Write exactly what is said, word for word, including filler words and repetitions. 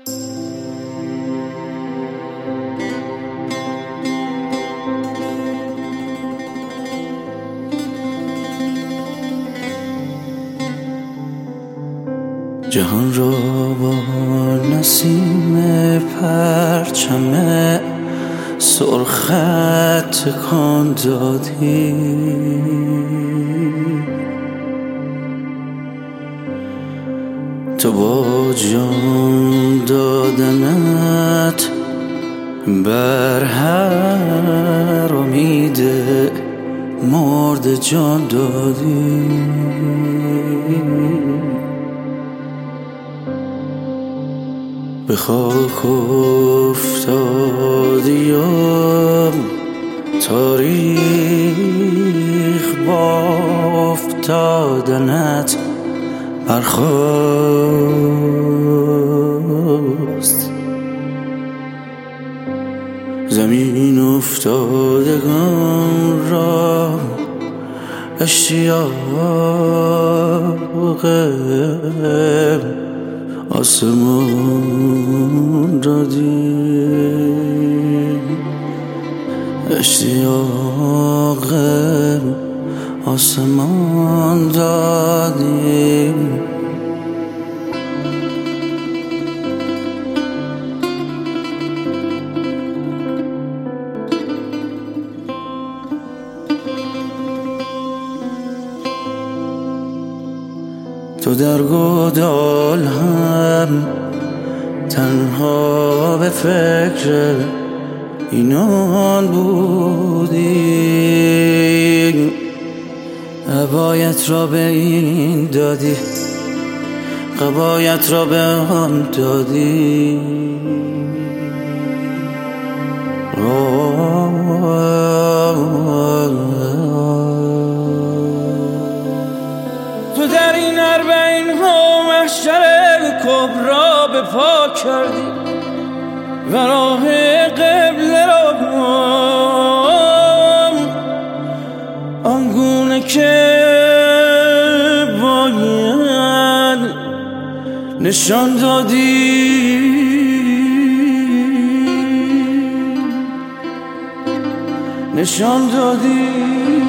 جهان را با نسیم پرچم سرخت تکان دادی، تو با جان دادنت بر هر امید مرد جان دادی. به خاک افتادی و تاریخ با افتادنت برخاست. زمین افتادگان را اشتیاق آسمان دادی، اشتیاق آسمان دادی. تو در گودال هم تنها به فکر اینان بودی، عبایت را به این دادی، قبایت را به آن دادی. تو در این اربعین ها محشر کبرا به پا کردی و راه قبله را آنگونه که باید نشان دادی. نشان دادی